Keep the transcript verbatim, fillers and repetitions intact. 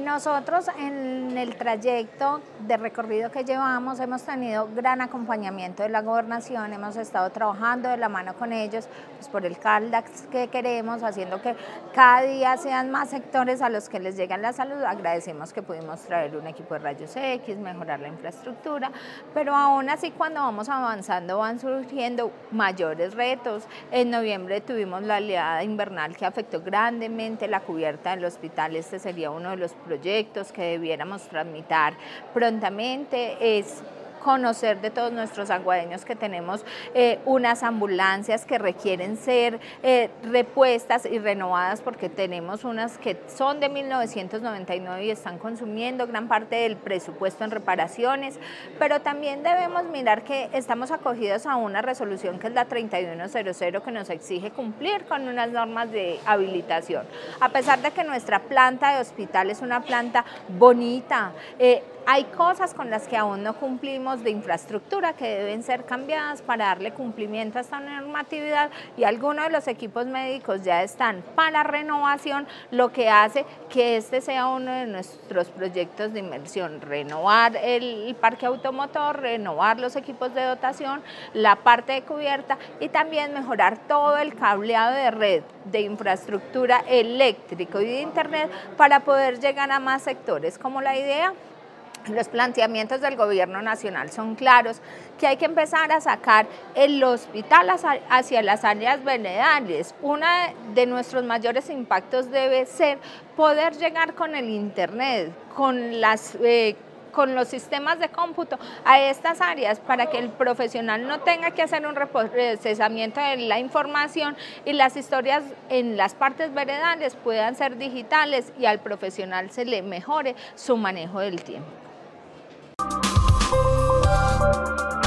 Nosotros en el trayecto de recorrido que llevamos hemos tenido gran acompañamiento de la gobernación, hemos estado trabajando de la mano con ellos pues por el CALDAX que queremos, haciendo que cada día sean más sectores a los que les llega la salud. Agradecemos que pudimos traer un equipo de rayos X, mejorar la infraestructura, pero aún así cuando vamos avanzando van surgiendo mayores retos. En noviembre tuvimos la oleada invernal que afectó grandemente la cubierta del hospital. Este sería uno de los proyectos que debiéramos tramitar prontamente, es conocer de todos nuestros aguadeños que tenemos eh, unas ambulancias que requieren ser eh, repuestas y renovadas, porque tenemos unas que son de mil novecientos noventa y nueve y están consumiendo gran parte del presupuesto en reparaciones, pero también debemos mirar que estamos acogidos a una resolución que es la treinta y uno cero cero, que nos exige cumplir con unas normas de habilitación. A pesar de que nuestra planta de hospital es una planta bonita, eh, hay cosas con las que aún no cumplimos de infraestructura que deben ser cambiadas para darle cumplimiento a esta normatividad, y algunos de los equipos médicos ya están para renovación, lo que hace que este sea uno de nuestros proyectos de inversión: renovar el parque automotor, renovar los equipos de dotación, la parte de cubierta y también mejorar todo el cableado de red de infraestructura eléctrico y de internet para poder llegar a más sectores. Como la idea, los planteamientos del gobierno nacional son claros, que hay que empezar a sacar el hospital hacia las áreas veredales. Uno de nuestros mayores impactos debe ser poder llegar con el internet, con las eh, con los sistemas de cómputo a estas áreas, para que el profesional no tenga que hacer un procesamiento de la información y las historias en las partes veredales puedan ser digitales y al profesional se le mejore su manejo del tiempo.